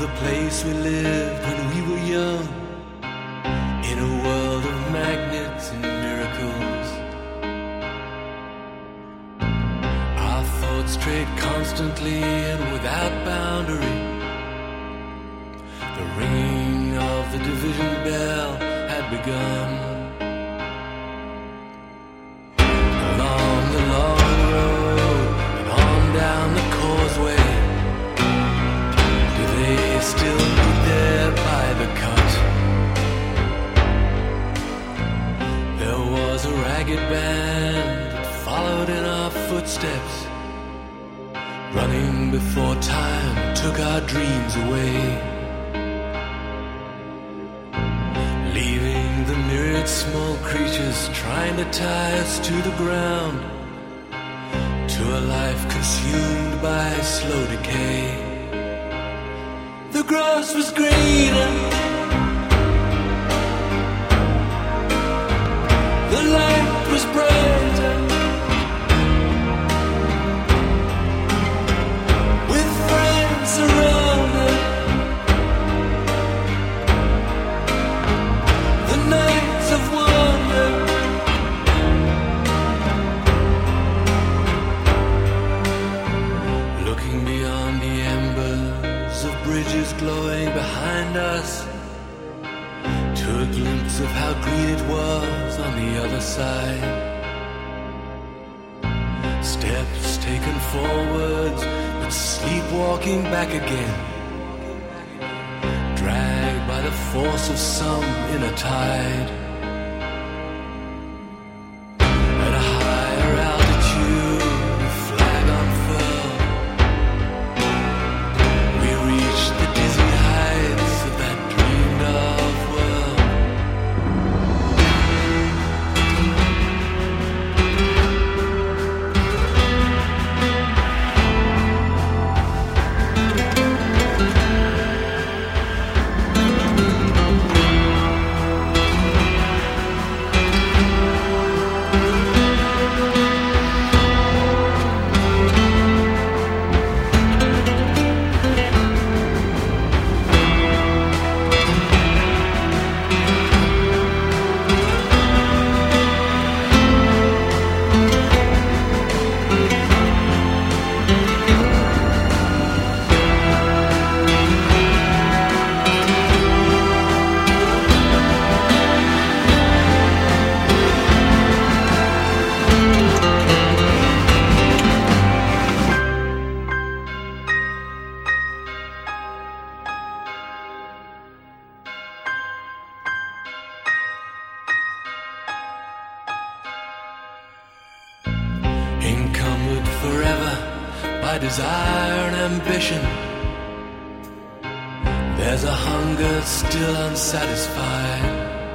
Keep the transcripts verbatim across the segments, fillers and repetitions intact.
the place we lived when we were young, in a world of magnets and miracles. Our thoughts strayed constantly and without boundary. The ringing of the division bell had begun. Along the long road and on down the causeway, do they still meet there by the cut? There was a ragged band that followed in our footsteps, running before time took our dreams away, leaving the myriad small creatures trying to tie us to the ground, to a life consumed by slow decay. The grass was greener, the light was brighter, with friends around us. The nights of wonder, looking beyond the embers of bridges glowing behind us, to a glimpse of how green it was on the other side. Steps taken forwards, but sleepwalking back again, dragged by the force of some inner tide. At a higher altitude, with flag unfurled, we reached the dizzy heights of that dreamed of world. Encumbered forever by desire and ambition, there's a hunger still unsatisfied.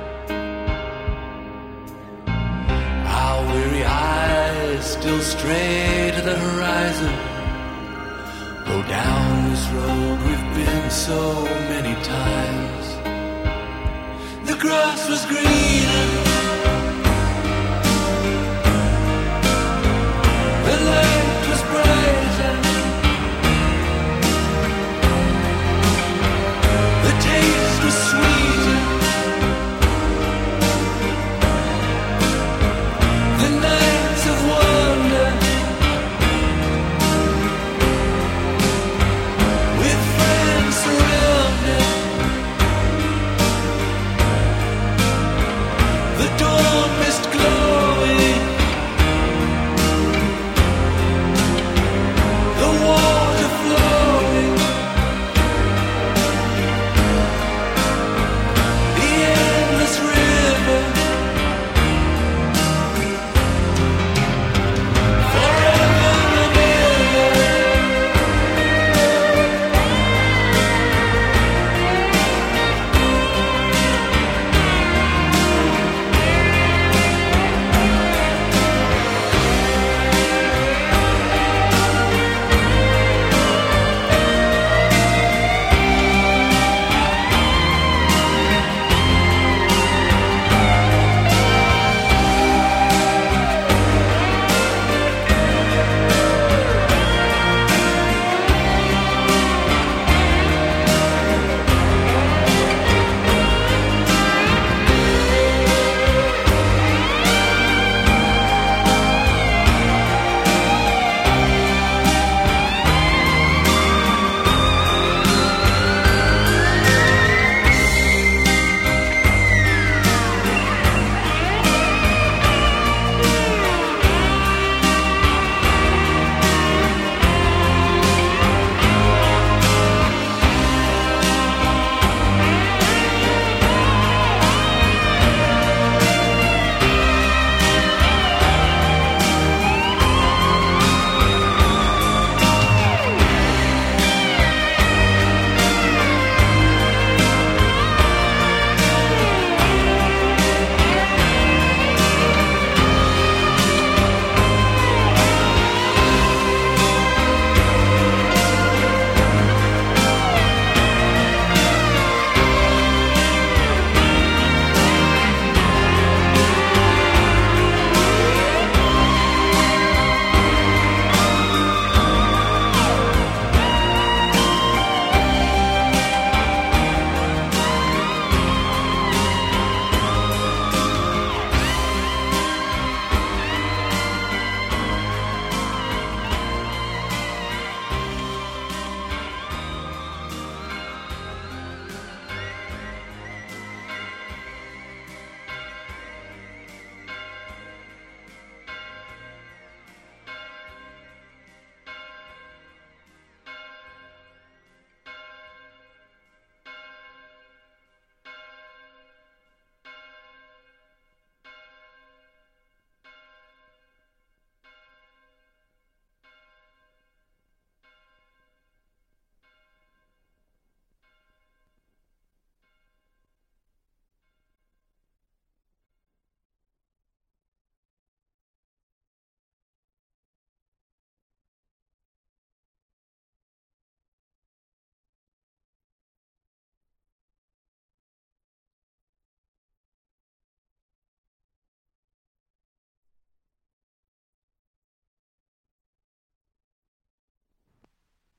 Our weary eyes still stray to the horizon, go down this road we've been so many times. The grass was greener, the light was brighter, the taste was sweeter, the nights of wonder, with friends surrounded, the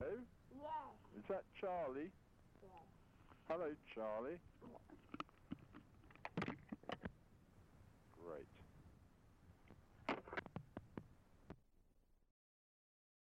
Hello? Yes. Is that Charlie? Yes. Hello, Charlie.